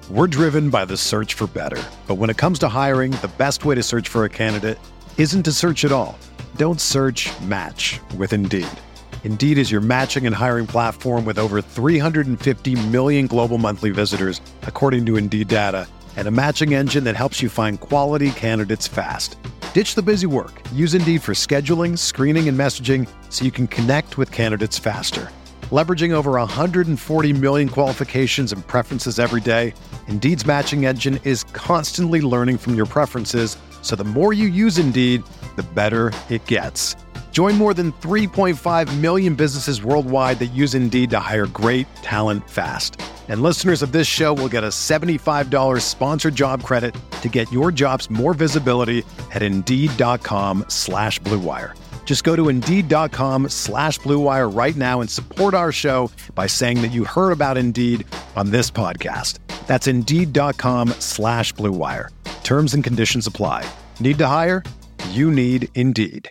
We're driven by the search for better. But when it comes to hiring, the best way to search for a candidate isn't to search at all. Don't search, match with Indeed. Indeed is your matching and hiring platform with over 350 million global monthly visitors, according to Indeed data, and a matching engine that helps you find quality candidates fast. Ditch the busy work. Use Indeed for scheduling, screening, and messaging so you can connect with candidates faster. Leveraging over 140 million qualifications and preferences every day, Indeed's matching engine is constantly learning from your preferences, so the more you use Indeed, the better it gets. Join more than 3.5 million businesses worldwide that use Indeed to hire great talent fast. And listeners of this show will get a $75 sponsored job credit to get your jobs more visibility at Indeed.com/Blue Wire. Just go to Indeed.com/Blue Wire right now and support our show by saying that you heard about Indeed on this podcast. That's Indeed.com/Blue Wire. Terms and conditions apply. Need to hire? You need Indeed.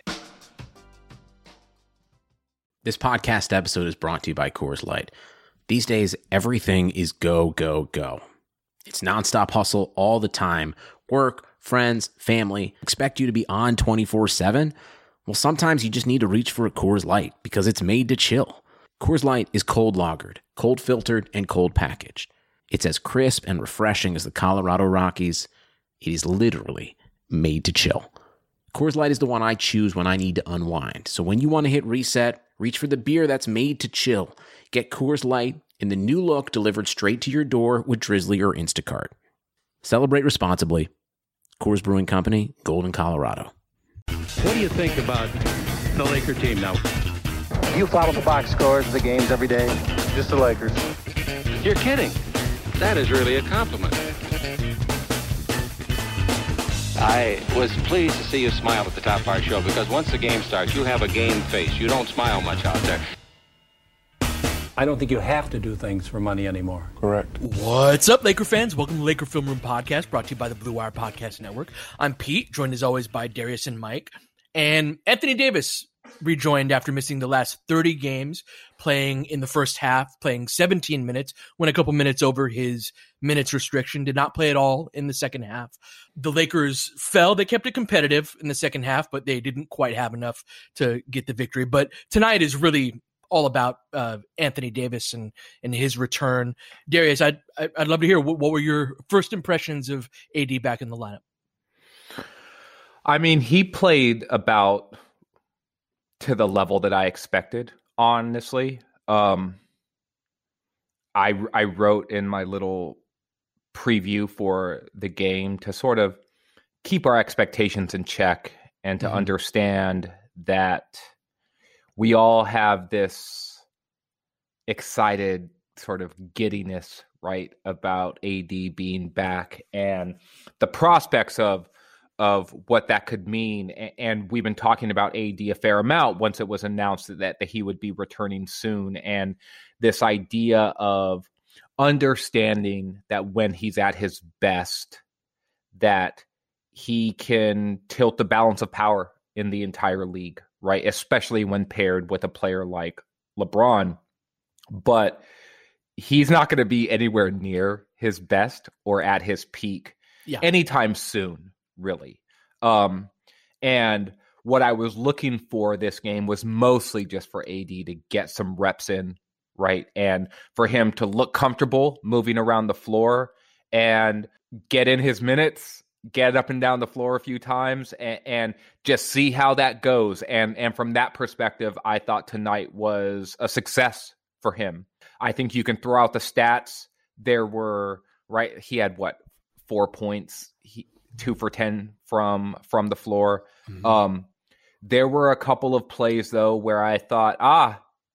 This podcast episode is brought to you by Coors Light. These days, everything is go, go, go. It's nonstop hustle all the time. Work, friends, family expect you to be on 24/7. Well, sometimes you just need to reach for a Coors Light because it's made to chill. Coors Light is cold lagered, cold filtered, and cold packaged. It's as crisp and refreshing as the Colorado Rockies. It is literally made to chill. Coors Light is the one I choose when I need to unwind. So when you want to hit reset, reach for the beer that's made to chill. Get Coors Light in the new look delivered straight to your door with Drizzly or Instacart. Celebrate responsibly. Coors Brewing Company, Golden, Colorado. What do you think about the Laker team now? Do you follow the box scores of the games every day? Just the Lakers. You're kidding. That is really a compliment. I was pleased to see you smile at the top of our show because once the game starts, you have a game face. You don't smile much out there. I don't think you have to do things for money anymore. Correct. What's up, Laker fans? Welcome to Laker Film Room Podcast, brought to you by the Blue Wire Podcast Network. I'm Pete, joined as always by Darius and Mike. And Anthony Davis rejoined after missing the last 30 games, playing in the first half, playing 17 minutes, went a couple minutes over his minutes restriction, did not play at all in the second half. The Lakers fell. They kept it competitive in the second half, but they didn't quite have enough to get the victory. But tonight is really all about Anthony Davis and his return. Darius, I'd love to hear what were your first impressions of AD back in the lineup? I mean, he played about to the level that I expected, honestly. I wrote in my little preview for the game to sort of keep our expectations in check and to understand that we all have this excited sort of giddiness, right, about AD being back and the prospects of what that could mean. And we've been talking about AD a fair amount once it was announced that he would be returning soon. And this idea of understanding that when he's at his best, that he can tilt the balance of power in the entire league, right? Especially when paired with a player like LeBron. But he's not going to be anywhere near his best or at his peak anytime soon, really. And what I was looking for this game was mostly just for AD to get some reps in, right? And for him to look comfortable moving around the floor and get in his minutes, get up and down the floor a few times and just see how that goes. And from that perspective, I thought tonight was a success for him. I think you can throw out the stats. There were, right, he had 4 points, 2 for 10 from the floor. Mm-hmm. There were a couple of plays though where I thought,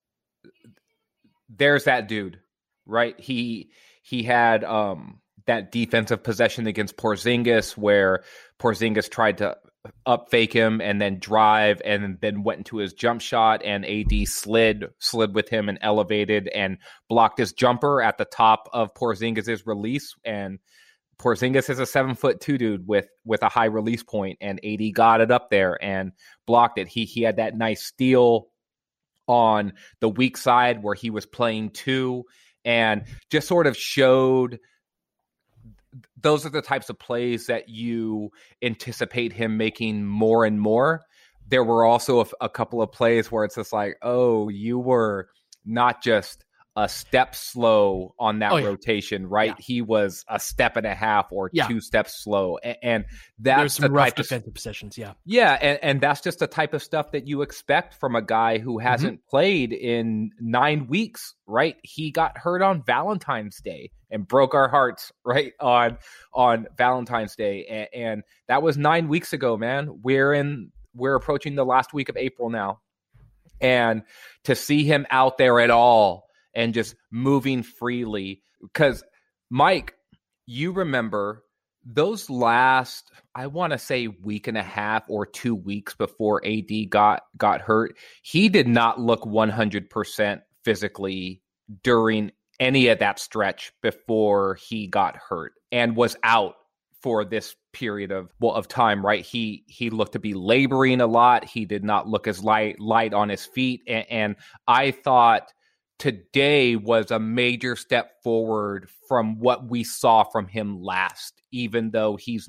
there's that dude, right? He had that defensive possession against Porzingis where Porzingis tried to up fake him and then drive and then went into his jump shot, and AD slid with him and elevated and blocked his jumper at the top of Porzingis's release. And Porzingis is a 7'2" dude with a high release point, and AD got it up there and blocked it. He had that nice steal on the weak side where he was playing two and just sort of showed those are the types of plays that you anticipate him making more and more. There were also a couple of plays where it's just like, oh, you were not just a step slow on that rotation, right? Yeah. He was a step and a half or 2 steps slow. And that's there's some rough defensive possessions. Yeah. Yeah. And that's just the type of stuff that you expect from a guy who hasn't played in 9 weeks, right? He got hurt on Valentine's Day and broke our hearts, right? On Valentine's Day. And that was 9 weeks ago, man. We're approaching the last week of April now. And to see him out there at all, and just moving freely. Because, Mike, you remember those last, I want to say, week and a half or 2 weeks before AD got hurt, he did not look 100% physically during any of that stretch before he got hurt and was out for this period of time, right? He looked to be laboring a lot. He did not look as light on his feet. And I thought today was a major step forward from what we saw from him last, even though he's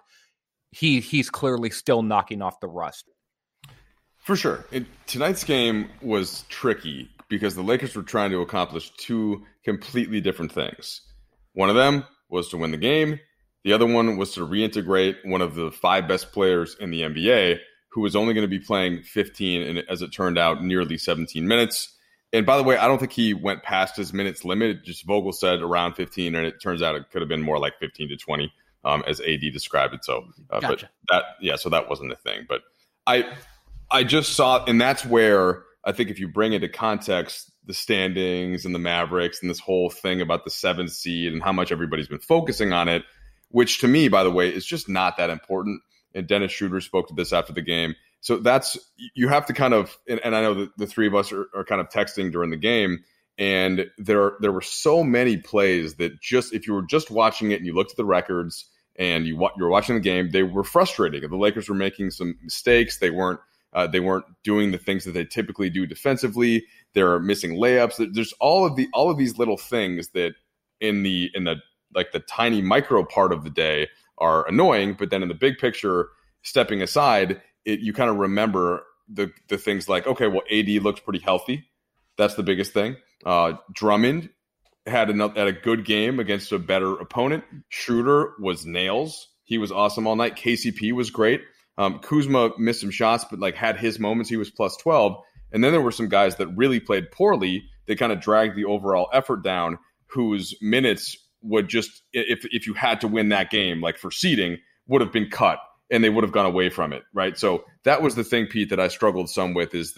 clearly still knocking off the rust. For sure. Tonight's game was tricky because the Lakers were trying to accomplish 2 completely different things. One of them was to win the game. The other one was to reintegrate one of the 5 best players in the NBA, who was only going to be playing 15 and, as it turned out, nearly 17 minutes. And by the way, I don't think he went past his minutes limit. Just Vogel said around 15, and it turns out it could have been more like 15 to 20, as AD described it. So, gotcha. So that wasn't a thing. But I just saw, and that's where I think if you bring into context the standings and the Mavericks and this whole thing about the 7th seed and how much everybody's been focusing on it, which to me, by the way, is just not that important. And Dennis Schroeder spoke to this after the game. So you have to kind of, and I know that the 3 of us are kind of texting during the game, and there were so many plays that just, if you were just watching it and you looked at the records and you were watching the game, they were frustrating. The Lakers were making some mistakes. They weren't doing the things that they typically do defensively. They were missing layups. There's all of these little things that in the like the tiny micro part of the day are annoying, but then in the big picture, stepping aside, you kind of remember the things like, okay, well, AD looks pretty healthy. That's the biggest thing. Drummond had a good game against a better opponent. Schroeder was nails. He was awesome all night. KCP was great. Kuzma missed some shots, but had his moments. He was plus 12. And then there were some guys that really played poorly. They kind of dragged the overall effort down, whose minutes would just, if you had to win that game, like for seeding, would have been cut. And they would have gone away from it, right? So that was the thing, Pete, that I struggled some with, is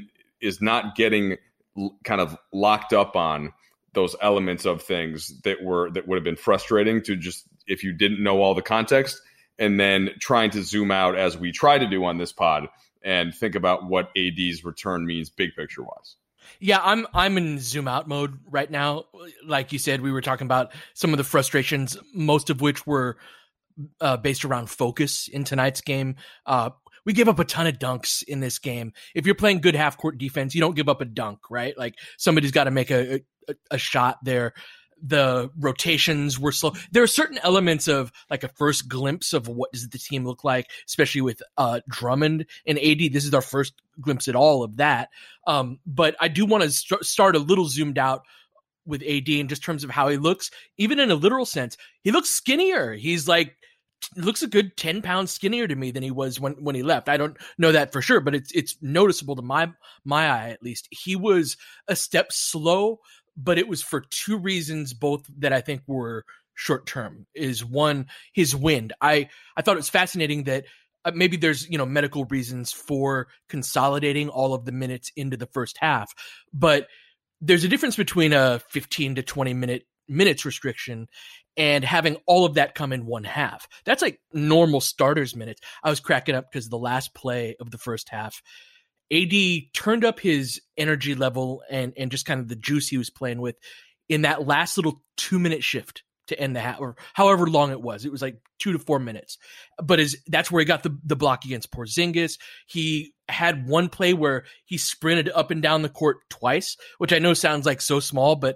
not getting kind of locked up on those elements of things that would have been frustrating to just, if you didn't know all the context, and then trying to zoom out as we try to do on this pod and think about what AD's return means big picture wise. Yeah, I'm in zoom out mode right now. Like you said, we were talking about some of the frustrations, most of which were based around focus in tonight's game. We gave up a ton of dunks in this game. If you're playing good half court defense, you don't give up a dunk, right? Like somebody's got to make a shot there. The rotations were slow. There are certain elements of like a first glimpse of what does the team look like, especially with Drummond and AD. This is our first glimpse at all of that. But I do want to start a little zoomed out with AD in just terms of how he looks. Even in a literal sense, he looks skinnier. He's looks a good 10 pounds skinnier to me than he was when he left. I don't know that for sure, but it's noticeable to my eye, at least. He was a step slow, but it was for 2 reasons, both that I think were short term. Is one, his wind. I thought it was fascinating that maybe there's medical reasons for consolidating all of the minutes into the first half, but there's a difference between a 15 to 20 minutes restriction and having all of that come in one half. That's like normal starters minutes. I was cracking up because the last play of the first half, AD turned up his energy level and just kind of the juice he was playing with in that last little 2-minute shift to end the half, or however long it was. It was like 2 to 4 minutes. But that's where he got the block against Porzingis. He had one play where he sprinted up and down the court twice, which I know sounds like so small, but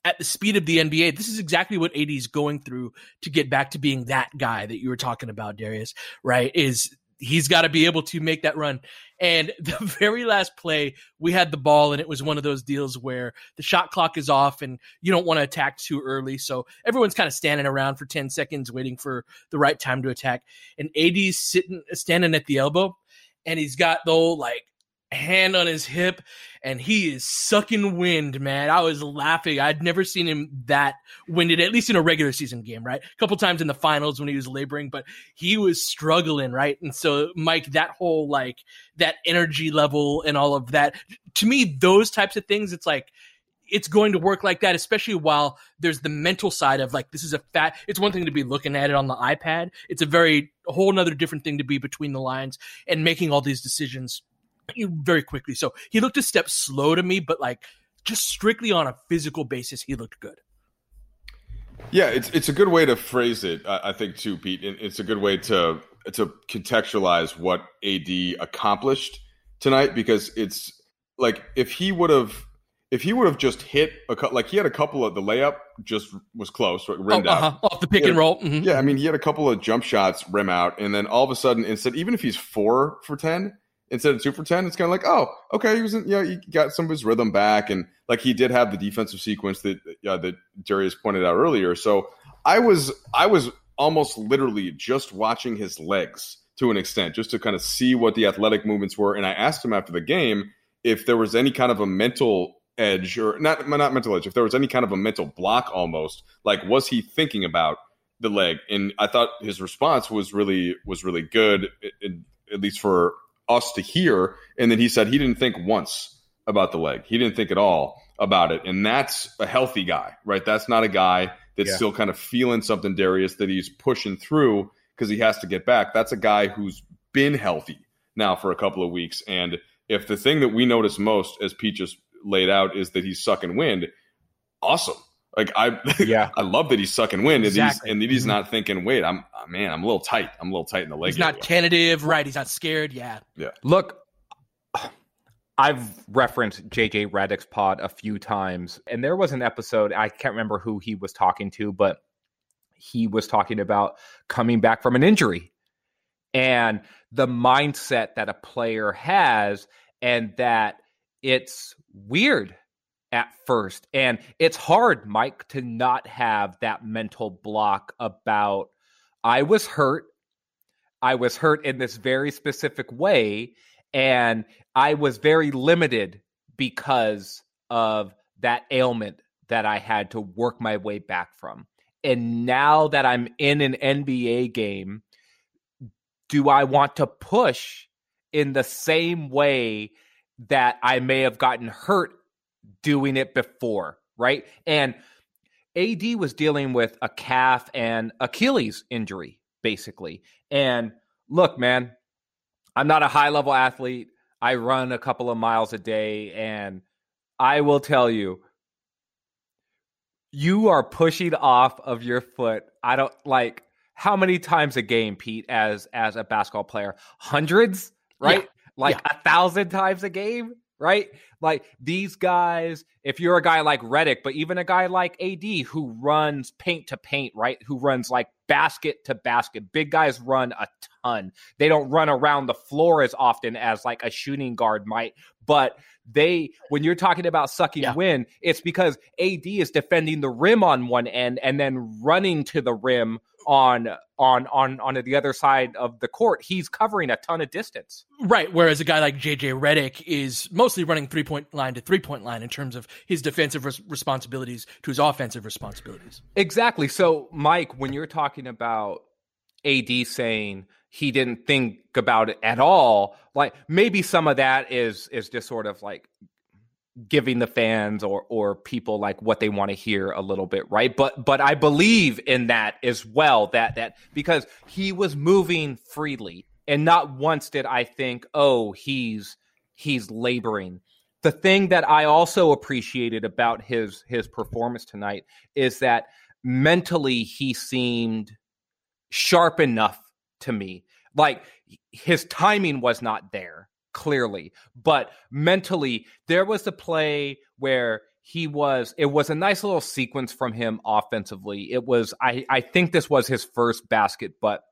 at the speed of the NBA, this is exactly what AD is going through to get back to being that guy that you were talking about, Darius, right? Is he's got to be able to make that run. And the very last play, we had the ball, and it was one of those deals where the shot clock is off and you don't want to attack too early. So everyone's kind of standing around for 10 seconds waiting for the right time to attack. And AD's standing at the elbow, and he's got the old, like, hand on his hip, and he is sucking wind, man. I was laughing. I'd never seen him that winded, at least in a regular season game, right? A couple times in the finals when he was laboring, but he was struggling, right? And so, Mike, that whole, like, that energy level and all of that, to me, those types of things, it's like, it's going to work like that, especially while there's the mental side of, like, this is it's one thing to be looking at it on the iPad. It's a whole nother different thing to be between the lines and making all these decisions very quickly. So he looked a step slow to me, but, like, just strictly on a physical basis, he looked good. Yeah, it's a good way to phrase it, I think, too, Pete. It's a good way to contextualize what AD accomplished tonight, because it's like if he would have just hit he had a couple of the layup just was close, rimmed out off the pick and roll. Mm-hmm. Yeah, I mean, he had a couple of jump shots rim out, and then all of a sudden, even if he's 4 for 10. Instead of 2 for 10, it's kind of like, oh, okay, he got some of his rhythm back, and, like, he did have the defensive sequence that Darius pointed out earlier. So I was almost literally just watching his legs to an extent, just to kind of see what the athletic movements were. And I asked him after the game if there was any kind of a mental edge, or not mental edge, if there was any kind of a mental block almost, like, was he thinking about the leg? And I thought his response was really good, at least for us to hear. And then he said he didn't think once about the leg. He didn't think at all about it. And that's a healthy guy, right? That's not a guy that's still kind of feeling something, Darius, that he's pushing through because he has to get back. That's a guy who's been healthy now for a couple of weeks. And if the thing that we notice most, as Pete just laid out, is that he's sucking wind, awesome. Like, I love that he's sucking wind, exactly. and he's not thinking, wait, I'm a little tight. I'm a little tight in the leg. He's not tentative, right? He's not scared. Yeah. Look, I've referenced JJ Redick's pod a few times, and there was an episode, I can't remember who he was talking to, but he was talking about coming back from an injury and the mindset that a player has, and that it's weird at first. And it's hard, Mike, to not have that mental block about, I was hurt in this very specific way, and I was very limited because of that ailment that I had to work my way back from. And now that I'm in an NBA game, do I want to push in the same way that I may have gotten hurt doing it before, right? And AD was dealing with a calf and Achilles injury, basically. And look, man, I'm not a high-level athlete. I run a couple of miles a day, and I will tell you, you are pushing off of your foot. I don't like how many times a game, Pete, as a basketball player? Hundreds, right? 1,000 times a game, right? Like, these guys, if you're a guy like Redick, but even a guy like AD who runs paint to paint, right? Who runs like basket to basket. Big guys run a ton. They don't run around the floor as often as like a shooting guard might, but when you're talking about sucking wind, it's because AD is defending the rim on one end and then running to the rim on the other side of the court. He's covering a ton of distance. Right. Whereas a guy like JJ Redick is mostly running 3-point line to 3-point line in terms of his defensive responsibilities to his offensive responsibilities. Exactly. So, Mike, when you're talking about AD saying he didn't think about it at all, like, maybe some of that is just sort of like giving the fans or people like what they want to hear a little bit, right? But I believe in that as well, that because he was moving freely, and not once did I think, oh, he's laboring. The thing that I also appreciated about his performance tonight is that mentally he seemed sharp enough to me. Like, his timing was not there, clearly, but mentally there was a play where it was a nice little sequence from him offensively. It was, I think this was his first basket, but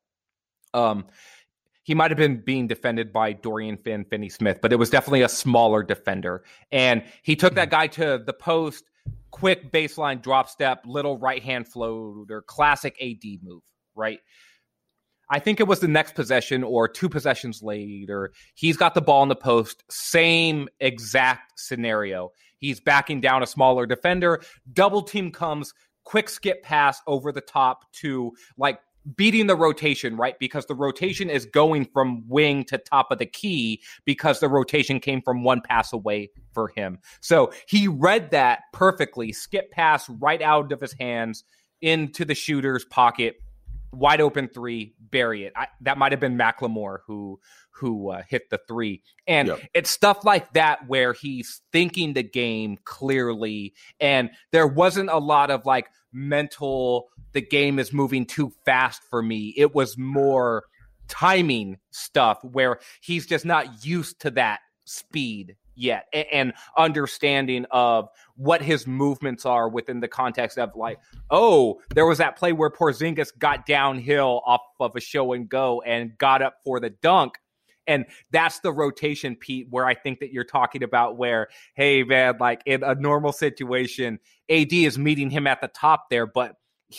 he might have been being defended by Dorian Finney-Smith, but it was definitely a smaller defender. And he took that guy to the post, quick baseline drop step, little right-hand floater, classic AD move, right? I think it was the next possession or 2 possessions later. He's got the ball in the post, same exact scenario. He's backing down a smaller defender. Double team comes, quick skip pass over the top to like beating the rotation, right? Because the rotation is going from wing to top of the key because the rotation came from one pass away for him. So he read that perfectly, skip pass right out of his hands into the shooter's pocket, wide open 3, bury it. That might have been McLemore who hit the 3. And It's stuff like that where he's thinking the game clearly, and there wasn't a lot of like mental, the game is moving too fast for me. It was more timing stuff where he's just not used to that speed yet, and understanding of what his movements are within the context of like, oh, there was that play where Porzingis got downhill off of a show and go and got up for the dunk. And that's the rotation, Pete, where I think that you're talking about where, hey, man, like in a normal situation, AD is meeting him at the top there, but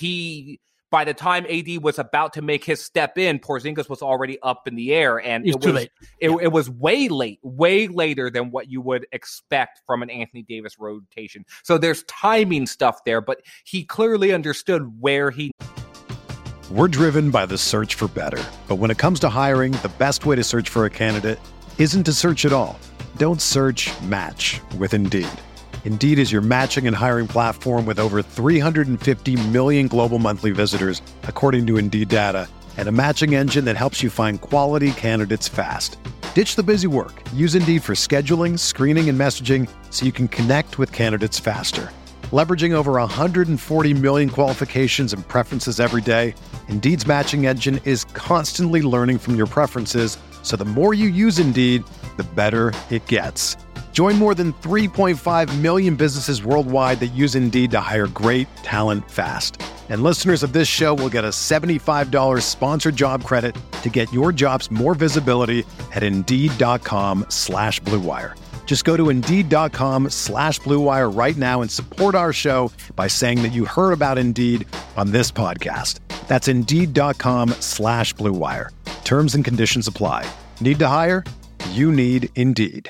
by the time AD was about to make his step in, Porzingis was already up in the air, and it was way later than what you would expect from an Anthony Davis rotation. So there's timing stuff there, but he clearly understood where he. We're driven by the search for better, but when it comes to hiring, the best way to search for a candidate isn't to search at all. Don't search, match with Indeed. Indeed is your matching and hiring platform with over 350 million global monthly visitors, according to Indeed data, and a matching engine that helps you find quality candidates fast. Ditch the busy work. Use Indeed for scheduling, screening, and messaging so you can connect with candidates faster. Leveraging over 140 million qualifications and preferences every day, Indeed's matching engine is constantly learning from your preferences, so the more you use Indeed, the better it gets. Join more than 3.5 million businesses worldwide that use Indeed to hire great talent fast. And listeners of this show will get a $75 sponsored job credit to get your jobs more visibility at Indeed.com/Blue Wire. Just go to Indeed.com/Blue Wire right now and support our show by saying that you heard about Indeed on this podcast. That's Indeed.com/Blue Wire. Terms and conditions apply. Need to hire? You need Indeed.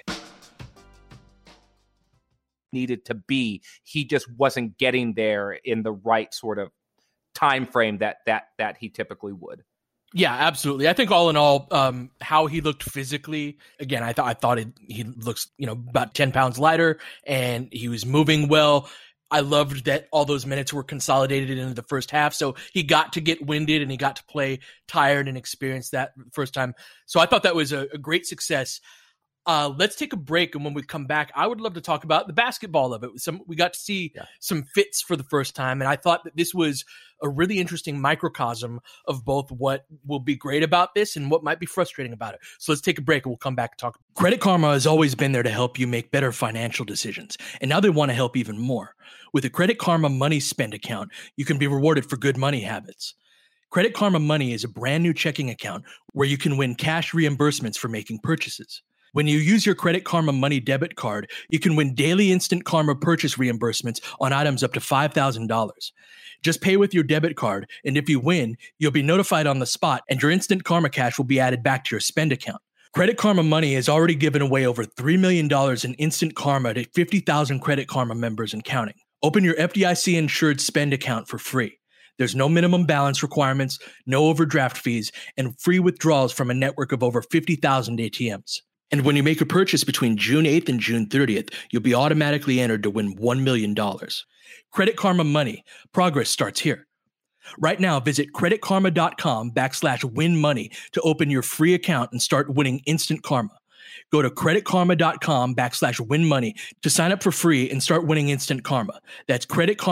Needed to be. He just wasn't getting there in the right sort of time frame that he typically would. Yeah, absolutely. I think all in all, how he looked physically, again, I thought he looks, about 10 pounds lighter, and he was moving well. I loved that all those minutes were consolidated into the first half, so he got to get winded and he got to play tired and experience that first time. So I thought that was a great success. Let's take a break, and when we come back, I would love to talk about the basketball of it. We got to see some fits for the first time, and I thought that this was a really interesting microcosm of both what will be great about this and what might be frustrating about it. So let's take a break, and we'll come back and talk. Credit Karma has always been there to help you make better financial decisions, and now they want to help even more. With a Credit Karma Money Spend account, you can be rewarded for good money habits. Credit Karma Money is a brand new checking account where you can win cash reimbursements for making purchases. When you use your Credit Karma Money debit card, you can win daily Instant Karma purchase reimbursements on items up to $5,000. Just pay with your debit card, and if you win, you'll be notified on the spot, and your Instant Karma cash will be added back to your spend account. Credit Karma Money has already given away over $3 million in Instant Karma to 50,000 Credit Karma members and counting. Open your FDIC-insured spend account for free. There's no minimum balance requirements, no overdraft fees, and free withdrawals from a network of over 50,000 ATMs. And when you make a purchase between June 8th and June 30th, you'll be automatically entered to win $1 million. Credit Karma Money. Progress starts here. Right now, visit creditkarma.com/winmoney to open your free account and start winning instant karma. Go to creditkarma.com/winmoney to sign up for free and start winning instant karma. That's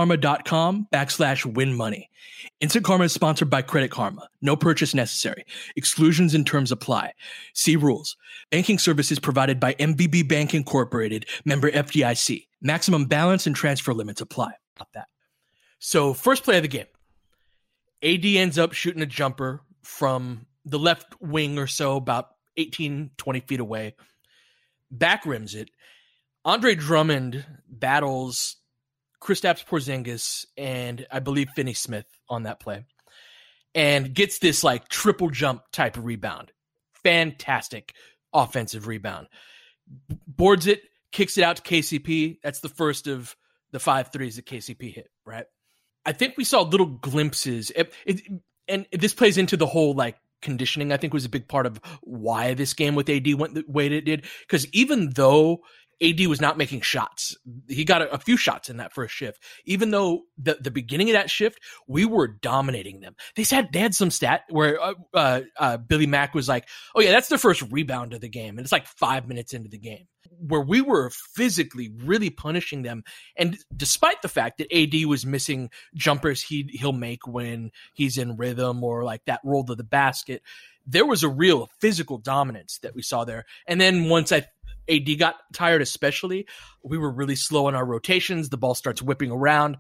creditkarma.com/winmoney. Instant Karma is sponsored by Credit Karma. No purchase necessary. Exclusions and terms apply. See rules. Banking services provided by MVB Bank Incorporated, member FDIC. Maximum balance and transfer limits apply. About that. So first play of the game, AD ends up shooting a jumper from the left wing or so, about 18, 20 feet away. Back rims it. Andre Drummond battles Kristaps Porzingis and I believe Finney Smith on that play and gets this like triple jump type of rebound. Fantastic offensive rebound. Boards it, kicks it out to KCP. That's the first of the 5 threes that KCP hit, right? I think we saw little glimpses. And this plays into the whole like conditioning, I think, was a big part of why this game with AD went the way it did. Because even though AD was not making shots, he got a few shots in that first shift. Even though the beginning of that shift, we were dominating them. They had some stat where Billy Mack was like, oh yeah, that's their first rebound of the game. And it's like 5 minutes into the game where we were physically really punishing them. And despite the fact that AD was missing jumpers he'll make when he's in rhythm or like that roll to the basket, there was a real physical dominance that we saw there. And then once AD got tired, especially, we were really slow in our rotations. The ball starts whipping around.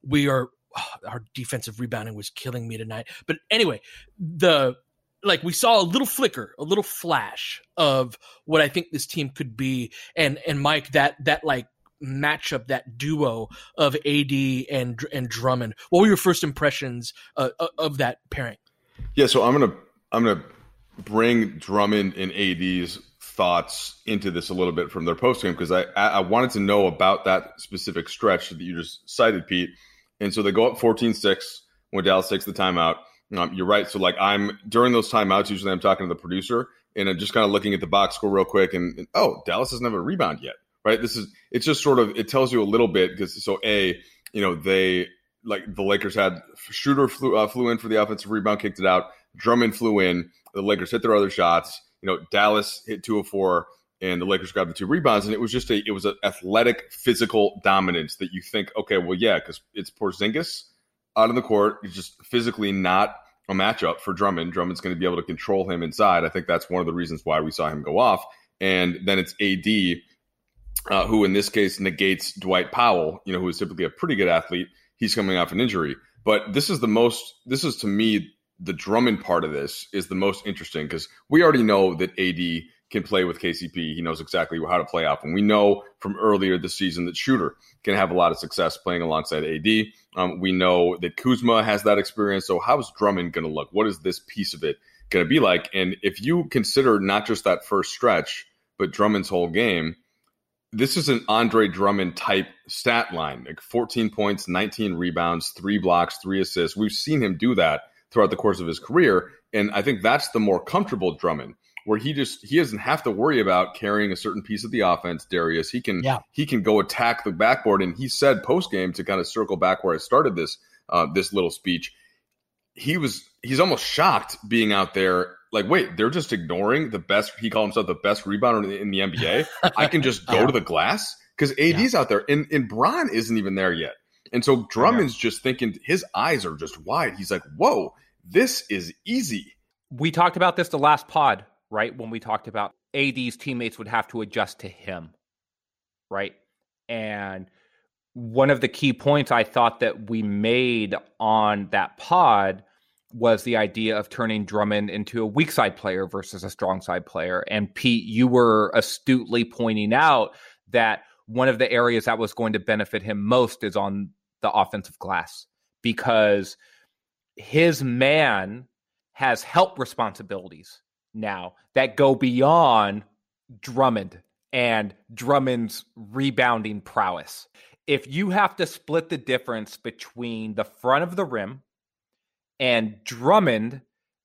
Our defensive rebounding was killing me tonight. But anyway, we saw a little flicker, a little flash of what I think this team could be. And Mike, that like matchup, that duo of AD and Drummond. What were your first impressions of that pairing? Yeah, so I'm gonna bring Drummond and AD's thoughts into this a little bit from their postgame because I wanted to know about that specific stretch that you just cited, Pete. And so they go up 14-6 when Dallas takes the timeout. You're right. So like during those timeouts, usually I'm talking to the producer and I'm just kind of looking at the box score real quick and Dallas doesn't have a rebound yet, right? It's just sort of, it tells you a little bit because they like the Lakers had Shooter flew in for the offensive rebound, kicked it out. Drummond flew in. The Lakers hit their other shots. Dallas hit 2 of 4, and the Lakers grabbed the 2 rebounds. And it was just an athletic, physical dominance that you think, okay, well, yeah, because it's Porzingis out on the court. It's just physically not a matchup for Drummond. Drummond's going to be able to control him inside. I think that's one of the reasons why we saw him go off. And then it's AD, who in this case negates Dwight Powell, who is typically a pretty good athlete. He's coming off an injury. But this is to me, the Drummond part of this is the most interesting because we already know that AD can play with KCP. He knows exactly how to play off. And we know from earlier this season that Shooter can have a lot of success playing alongside AD. We know that Kuzma has that experience. So how's Drummond going to look? What is this piece of it going to be like? And if you consider not just that first stretch, but Drummond's whole game, this is an Andre Drummond type stat line, like 14 points, 19 rebounds, 3 blocks, 3 assists. We've seen him do that throughout the course of his career. And I think that's the more comfortable Drummond, where he doesn't have to worry about carrying a certain piece of the offense, Darius. He can go attack the backboard. And he said post-game, to kind of circle back where I started this little speech, he's almost shocked being out there. Like, wait, they're just ignoring the best, he called himself the best rebounder in the NBA. I can just go to the glass because AD's out there and Bron isn't even there yet. And so Drummond's just thinking, his eyes are just wide. He's like, whoa, this is easy. We talked about this the last pod, right? When we talked about AD's teammates would have to adjust to him, right? And one of the key points I thought that we made on that pod was the idea of turning Drummond into a weak side player versus a strong side player. And Pete, you were astutely pointing out that one of the areas that was going to benefit him most is on the offensive glass, because his man has help responsibilities now that go beyond Drummond and Drummond's rebounding prowess. If you have to split the difference between the front of the rim and Drummond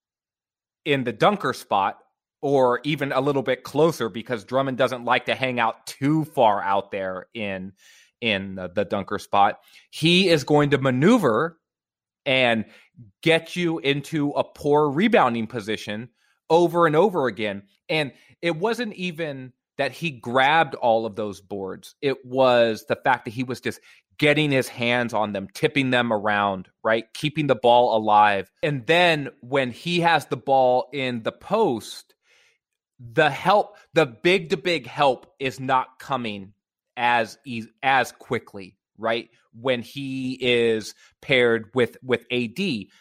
in the dunker spot, or even a little bit closer, because Drummond doesn't like to hang out too far out there in the dunker spot, he is going to maneuver and get you into a poor rebounding position over and over again. And it wasn't even that he grabbed all of those boards. It was the fact that he was just getting his hands on them, tipping them around, right? Keeping the ball alive. And then when he has the ball in the post, the big help is not coming as quickly, right? When he is paired with AD.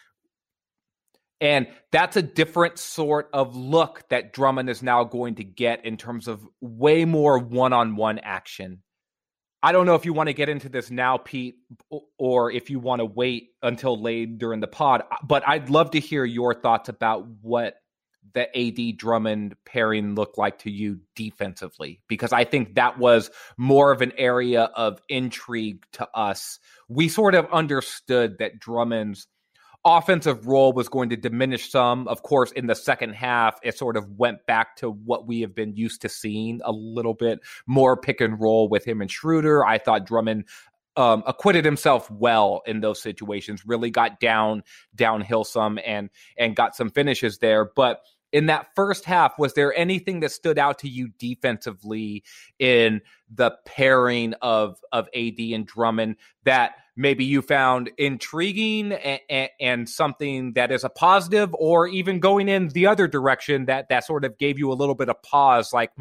And that's a different sort of look that Drummond is now going to get in terms of way more one-on-one action. I don't know if you want to get into this now, Pete, or if you want to wait until later in the pod, but I'd love to hear your thoughts about what the AD Drummond pairing looked like to you defensively, because I think that was more of an area of intrigue to us. We sort of understood that Drummond's offensive role was going to diminish some. Of course, in the second half, it sort of went back to what we have been used to seeing, a little bit more pick and roll with him and Schroeder. I thought Drummond acquitted himself well in those situations, really got downhill some and got some finishes there. But in that first half, was there anything that stood out to you defensively in the pairing of AD and Drummond that maybe you found intriguing and something that is a positive, or even going in the other direction that sort of gave you a little bit of pause, like,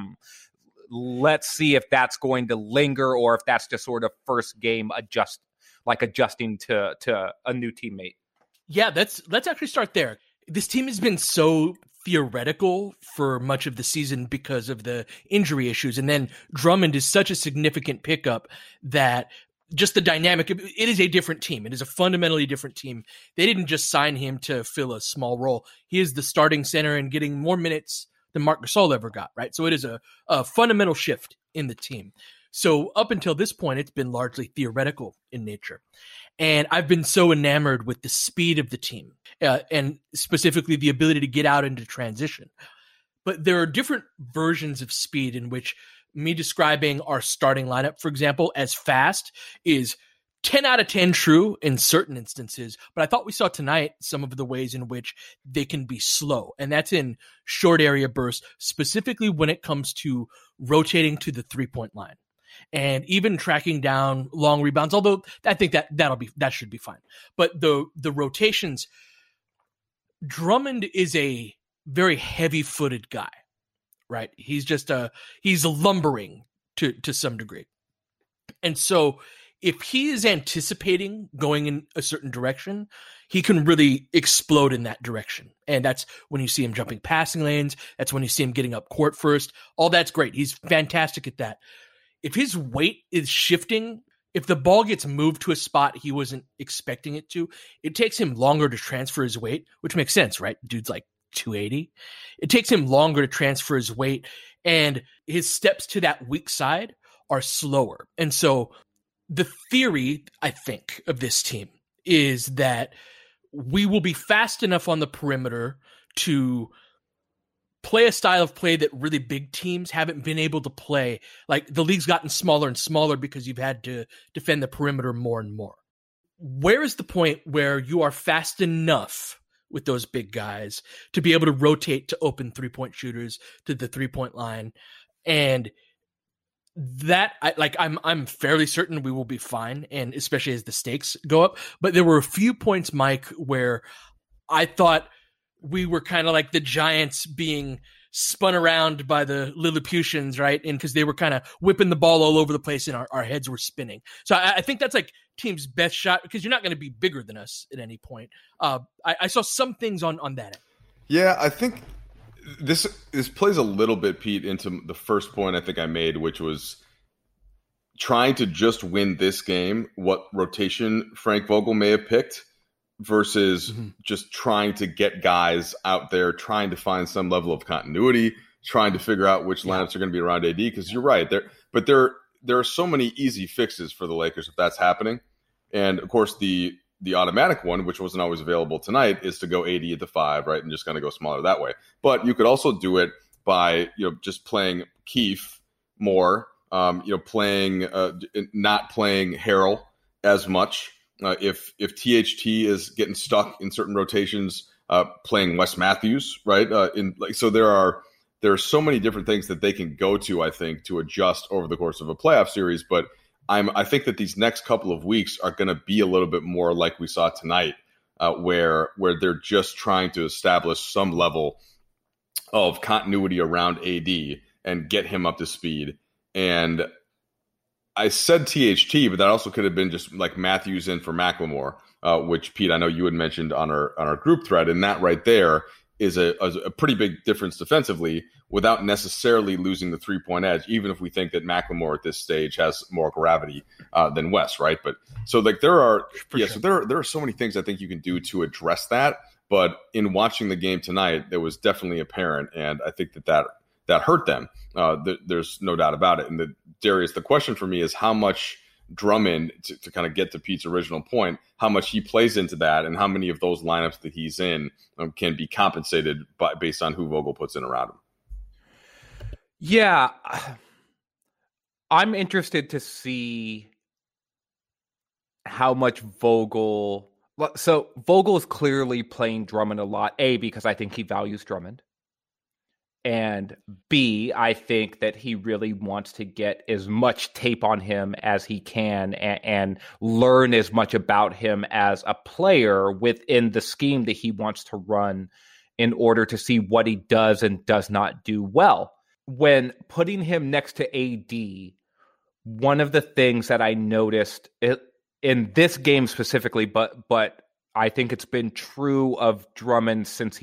let's see if that's going to linger or if that's just sort of first game adjusting to a new teammate? Yeah, let's actually start there. This team has been so theoretical for much of the season because of the injury issues. And then Drummond is such a significant pickup that just the dynamic, it is a different team. It is a fundamentally different team. They didn't just sign him to fill a small role. He is the starting center and getting more minutes than Marc Gasol ever got, right? So it is a fundamental shift in the team. So up until this point, it's been largely theoretical in nature. And I've been so enamored with the speed of the team and specifically the ability to get out into transition. But there are different versions of speed in which me describing our starting lineup, for example, as fast is 10 out of 10 true in certain instances. But I thought we saw tonight some of the ways in which they can be slow. And that's in short area bursts, specifically when it comes to rotating to the 3-point line. And even tracking down long rebounds, although I think that should be fine. But the rotations, Drummond is a very heavy-footed guy, right? He's lumbering to some degree. And so if he is anticipating going in a certain direction, he can really explode in that direction. And that's when you see him jumping passing lanes. That's when you see him getting up court first. All that's great. He's fantastic at that. If his weight is shifting, if the ball gets moved to a spot he wasn't expecting it to, it takes him longer to transfer his weight, which makes sense, right? Dude's like 280. It takes him longer to transfer his weight, and his steps to that weak side are slower. And so the theory, I think, of this team is that we will be fast enough on the perimeter to play a style of play that really big teams haven't been able to play. Like, the league's gotten smaller and smaller because you've had to defend the perimeter more and more. Where is the point where you are fast enough with those big guys to be able to rotate to open 3-point shooters to the 3-point line? And that, I'm fairly certain we will be fine, and especially as the stakes go up. But there were a few points, Mike, where I thought we were kind of like the Giants being spun around by the Lilliputians, right? And because they were kind of whipping the ball all over the place and our heads were spinning. So I think that's like team's best shot, because you're not going to be bigger than us at any point. I saw some things on that end. Yeah, I think this plays a little bit, Pete, into the first point I think I made, which was trying to just win this game, what rotation Frank Vogel may have picked, versus just trying to get guys out there, trying to find some level of continuity, trying to figure out which lineups are going to be around AD. Because you're right, there are so many easy fixes for the Lakers if that's happening. And of course, the automatic one, which wasn't always available tonight, is to go AD at the 5, right, and just kind of go smaller that way. But you could also do it by just playing Keefe more, playing not playing Harrell as much. If THT is getting stuck in certain rotations, playing Wes Matthews, right? So there are so many different things that they can go to, I think, to adjust over the course of a playoff series. But I think that these next couple of weeks are going to be a little bit more like we saw tonight, where they're just trying to establish some level of continuity around AD and get him up to speed. And I said THT, but that also could have been just like Matthews in for McLemore, which, Pete, I know you had mentioned on our group thread, and that right there is a pretty big difference defensively without necessarily losing the 3-point edge, even if we think that McLemore at this stage has more gravity than Wes, right? But so like there are so many things I think you can do to address that. But in watching the game tonight, it was definitely apparent, and I think that hurt them. There's no doubt about it. And Darius, the question for me is how much Drummond, to kind of get to Pete's original point, how much he plays into that, and how many of those lineups that he's in can be compensated based on who Vogel puts in around him. Yeah, I'm interested to see how much Vogel. So Vogel is clearly playing Drummond a lot. A, because I think he values Drummond. And B, I think that he really wants to get as much tape on him as he can and learn as much about him as a player within the scheme that he wants to run in order to see what he does and does not do well. When putting him next to AD, one of the things that I noticed in this game specifically, but I think it's been true of Drummond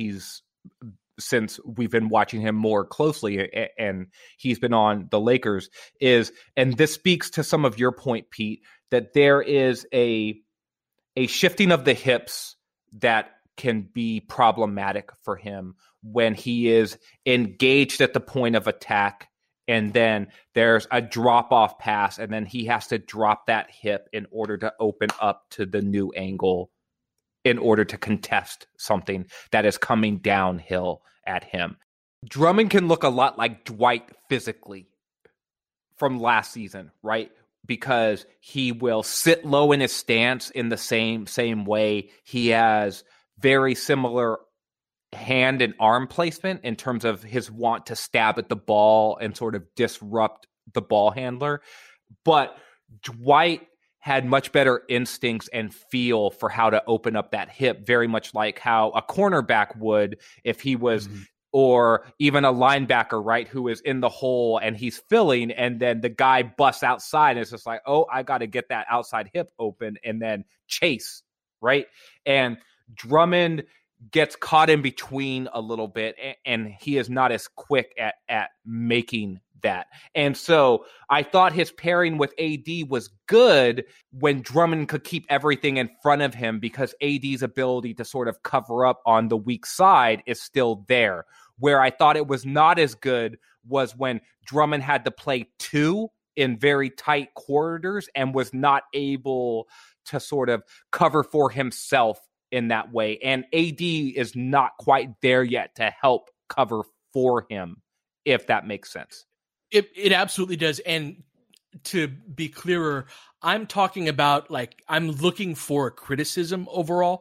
since we've been watching him more closely and he's been on the Lakers is, and this speaks to some of your point, Pete, that there is a shifting of the hips that can be problematic for him when he is engaged at the point of attack, and then there's a drop-off pass, and then he has to drop that hip in order to open up to the new angle in order to contest something that is coming downhill at him. Drummond can look a lot like Dwight physically from last season, right? Because he will sit low in his stance in the same way. He has very similar hand and arm placement in terms of his want to stab at the ball and sort of disrupt the ball handler. But Dwight had much better instincts and feel for how to open up that hip, very much like how a cornerback would if he was, or even a linebacker, right, who is in the hole and he's filling, and then the guy busts outside and it's just like, oh, I got to get that outside hip open and then chase, right? And Drummond gets caught in between a little bit, and he is not as quick at making that. And so I thought his pairing with AD was good when Drummond could keep everything in front of him, because AD's ability to sort of cover up on the weak side is still there. Where I thought it was not as good was when Drummond had to play two in very tight quarters and was not able to sort of cover for himself in that way. And AD is not quite there yet to help cover for him, if that makes sense. It absolutely does. And to be clearer, I'm talking about, like, I'm looking for a criticism overall.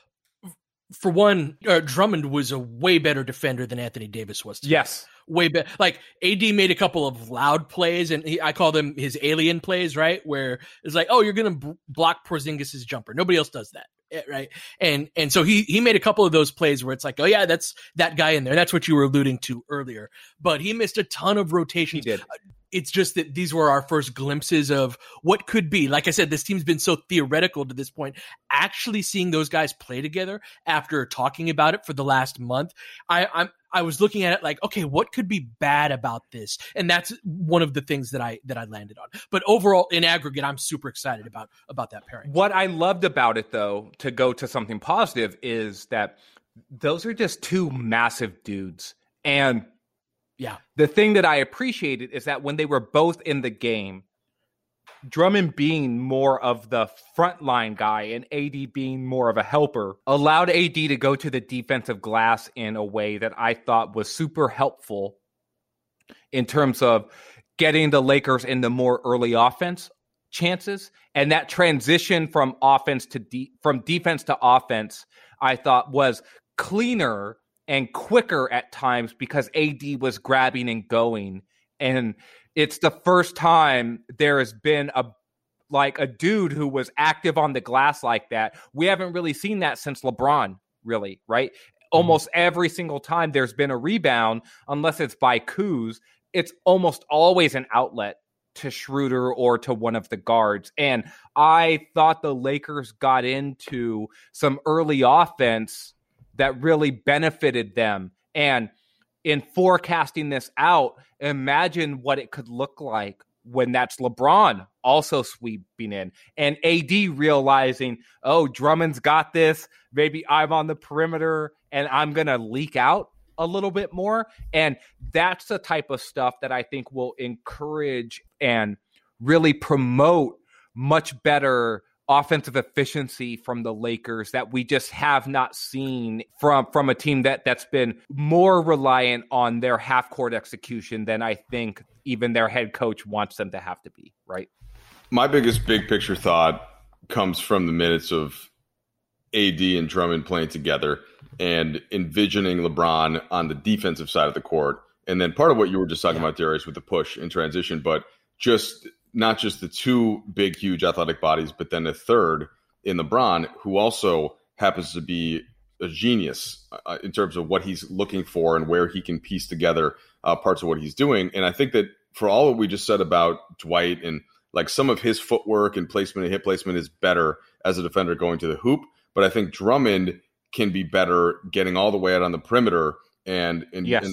For one, Drummond was a way better defender than Anthony Davis was today. Yes. Way better. Like, AD made a couple of loud plays, and I call them his alien plays, right? Where it's like, oh, you're going to block Porzingis' jumper. Nobody else does that, right? And so he made a couple of those plays where it's like, oh, yeah, that's that guy in there. That's what you were alluding to earlier. But he missed a ton of rotations. He did. It's just that these were our first glimpses of what could be. Like I said, this team's been so theoretical to this point. Actually seeing those guys play together after talking about it for the last month, I was looking at it like, okay, what could be bad about this? And that's one of the things that I landed on. But overall, in aggregate, I'm super excited about that pairing. What I loved about it, though, to go to something positive, is that those are just two massive dudes. And yeah, the thing that I appreciated is that when they were both in the game, Drummond being more of the frontline guy and AD being more of a helper allowed AD to go to the defensive glass in a way that I thought was super helpful in terms of getting the Lakers into more early offense chances. And that transition from offense to from defense to offense, I thought was cleaner and quicker at times because AD was grabbing and going. And it's the first time there has been a dude who was active on the glass like that. We haven't really seen that since LeBron, really, right? Almost every single time there's been a rebound, unless it's by Kuz, it's almost always an outlet to Schroeder or to one of the guards. And I thought the Lakers got into some early offense that really benefited them. And in forecasting this out, imagine what it could look like when that's LeBron also sweeping in and AD realizing, oh, Drummond's got this. Maybe I'm on the perimeter and I'm going to leak out a little bit more. And that's the type of stuff that I think will encourage and really promote much better offensive efficiency from the Lakers that we just have not seen from a team that's been more reliant on their half-court execution than I think even their head coach wants them to have to be, right? My biggest big picture thought comes from the minutes of AD and Drummond playing together and envisioning LeBron on the defensive side of the court. And then part of what you were just talking about, Darius, with the push and transition, but just not just the two big, huge athletic bodies, but then a third in LeBron, who also happens to be a genius in terms of what he's looking for and where he can piece together parts of what he's doing. And I think that for all that we just said about Dwight and like some of his footwork and placement and hip placement is better as a defender going to the hoop. But I think Drummond can be better getting all the way out on the perimeter and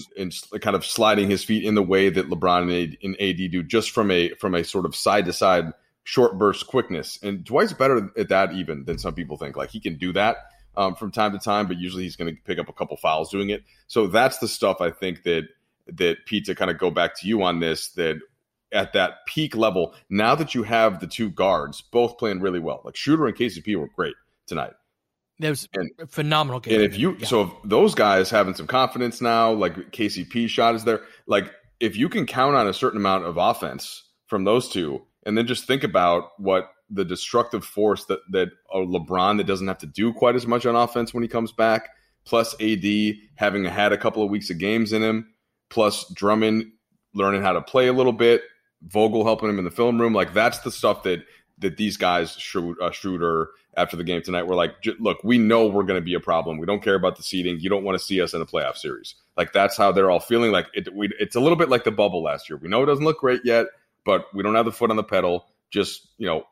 kind of sliding his feet in the way that LeBron and AD do, just from a sort of side to side short burst quickness. And Dwight's better at that even than some people think. Like he can do that from time to time, but usually he's going to pick up a couple fouls doing it. So that's the stuff I think that Pete, to kind of go back to you on this, that at that peak level, now that you have the two guards both playing really well, like Schroeder and KCP were great tonight. That was a phenomenal game. And if those guys having some confidence now, like KCP shot is there, like if you can count on a certain amount of offense from those two, and then just think about what the destructive force that a LeBron that doesn't have to do quite as much on offense when he comes back, plus AD having had a couple of weeks of games in him, plus Drummond learning how to play a little bit, Vogel helping him in the film room, like that's the stuff that these guys, Schroeder, after the game tonight, were like, look, we know we're going to be a problem. We don't care about the seeding. You don't want to see us in a playoff series. Like that's how they're all feeling. Like it's a little bit like the bubble last year. We know it doesn't look great yet, but we don't have the foot on the pedal. Just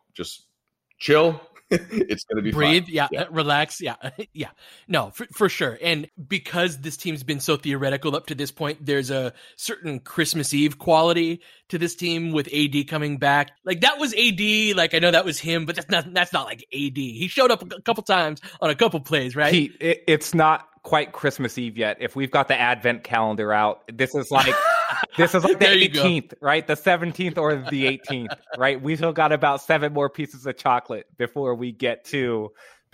chill. It's going to be breathe. fine. Yeah. Relax. Yeah. Yeah. No, for sure. And because this team's been so theoretical up to this point, there's a certain Christmas Eve quality to this team with AD coming back. Like that was AD. Like I know that was him, but that's not like AD. He showed up a couple times on a couple plays, right? It's not quite Christmas Eve yet. If we've got the Advent calendar out, this is like the 18th, right? The 17th or the 18th, right? We still got about 7 more pieces of chocolate before we get to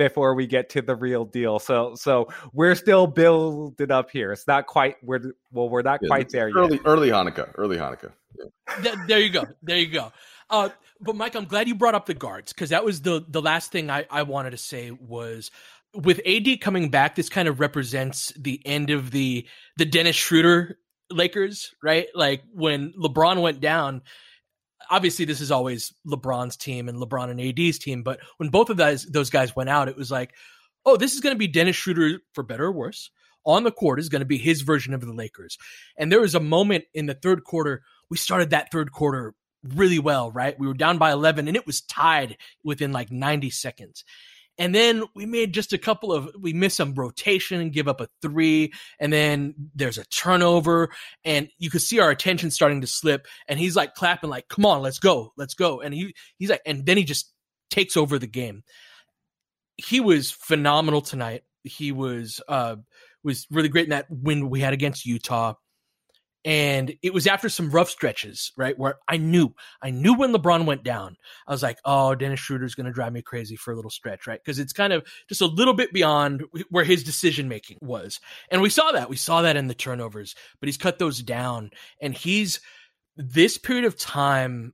the real deal. So we're still building up here. It's not quite we're not quite there yet. Early Hanukkah. Yeah. There you go. But Mike, I'm glad you brought up the guards, because that was the last thing I wanted to say was, with AD coming back, this kind of represents the end of the Dennis Schroeder Lakers, right? Like when LeBron went down, obviously this is always LeBron's team and LeBron and AD's team, but when both of those guys went out, it was like, oh, this is going to be Dennis Schroeder, for better or worse, on the court is going to be his version of the Lakers. And there was a moment in the third quarter, we started that third quarter really well, right? We were down by 11 and it was tied within like 90 seconds. And then we made just we missed some rotation and give up a 3. And then there's a turnover and you could see our attention starting to slip. And he's like clapping like, come on, let's go. And he's like, and then he just takes over the game. He was phenomenal tonight. He was really great in that win we had against Utah. And it was after some rough stretches, right, where I knew when LeBron went down, I was like, oh, Dennis Schroeder's going to drive me crazy for a little stretch, right? Because it's kind of just a little bit beyond where his decision-making was. And we saw that in the turnovers, but he's cut those down. And this period of time,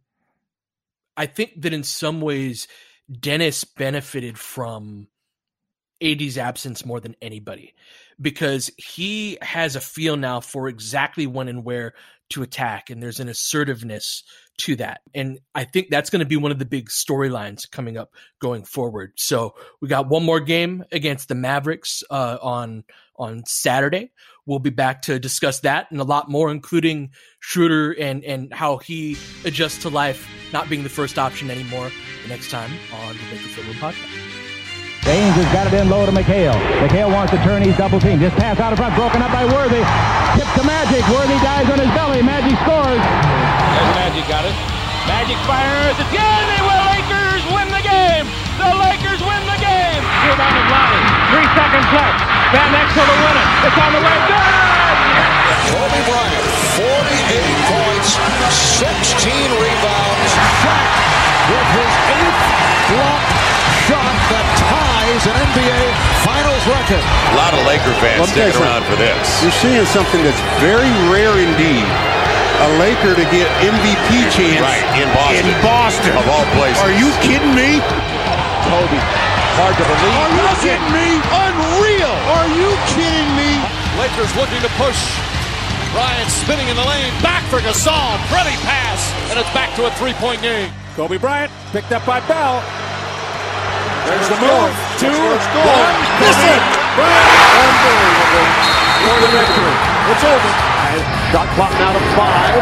I think that in some ways, Dennis benefited from AD's absence more than anybody, because he has a feel now for exactly when and where to attack. And there's an assertiveness to that. And I think that's going to be one of the big storylines coming up going forward. So we got one more game against the Mavericks on Saturday. We'll be back to discuss that and a lot more, including Schroeder and how he adjusts to life not being the first option anymore the next time on the Laker Film Room Podcast. James has got it in low to McHale. McHale wants to turn. He's double teamed. Just pass out in front. Broken up by Worthy. Tip to Magic. Worthy dies on his belly. Magic scores. There's Magic. Got it. Magic fires. It's good. They will. Lakers win the game. The Lakers win the game. Rebound of Lonnie. 3 seconds left. Van Exel to win it. It's on the way. Good. Kobe Bryant, 48 points, 16 rebounds. Shot with his 8th block shot that ties an NBA Finals record. A lot of Laker fans sticking around for this. You're seeing something that's very rare indeed. A Laker to get MVP chance in Boston. Of all places. Are you kidding me? Kobe, hard to believe. Are you kidding me? Unreal. Are you kidding me? Lakers looking to push. Bryant spinning in the lane. Back for Gasol. Pretty pass. And it's back to a 3-point game. Kobe Bryant picked up by Bell. There's the move. 2, 1. Miss it. Unbelievable. For the victory. It's over. Shot clock now to 5.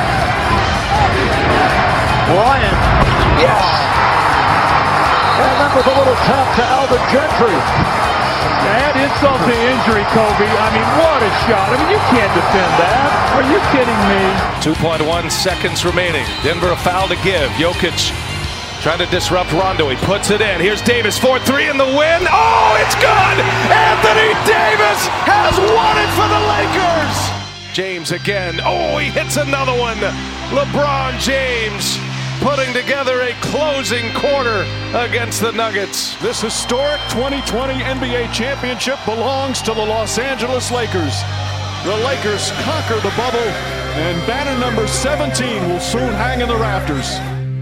Bryant. Yes. And that was a little tap to Alvin Gentry. Add insult to injury, Kobe. I mean, what a shot. I mean, you can't defend that. Are you kidding me? 2.1 seconds remaining. Denver a foul to give. Jokic trying to disrupt Rondo. He puts it in. Here's Davis, 4-3 in the win. Oh, it's good! Anthony Davis has won it for the Lakers! James again. Oh, he hits another one. LeBron James putting together a closing quarter against the Nuggets. This historic 2020 NBA championship belongs to the Los Angeles Lakers. The Lakers conquer the bubble, and banner number 17 will soon hang in the rafters.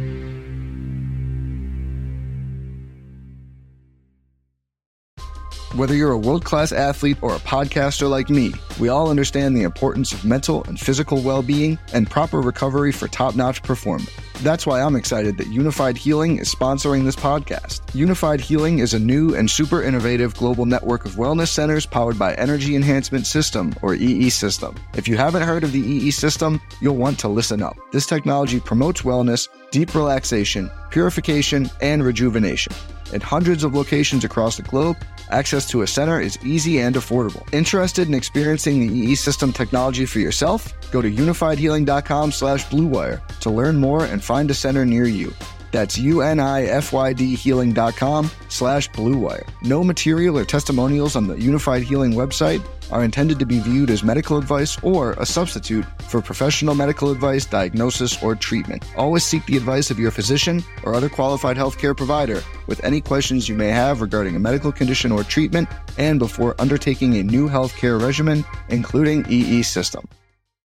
Whether you're a world-class athlete or a podcaster like me, we all understand the importance of mental and physical well-being and proper recovery for top-notch performance. That's why I'm excited that Unified Healing is sponsoring this podcast. Unified Healing is a new and super innovative global network of wellness centers powered by Energy Enhancement System, or EE System. If you haven't heard of the EE System, you'll want to listen up. This technology promotes wellness, deep relaxation, purification, and rejuvenation. In hundreds of locations across the globe, access to a center is easy and affordable. Interested in experiencing the EE System technology for yourself? Go to unifiedhealing.com/bluewire to learn more and find a center near you. That's unifydhealing.com/bluewire. No material or testimonials on the Unified Healing website are intended to be viewed as medical advice or a substitute for professional medical advice, diagnosis, or treatment. Always seek the advice of your physician or other qualified healthcare provider with any questions you may have regarding a medical condition or treatment and before undertaking a new healthcare regimen, including EE System.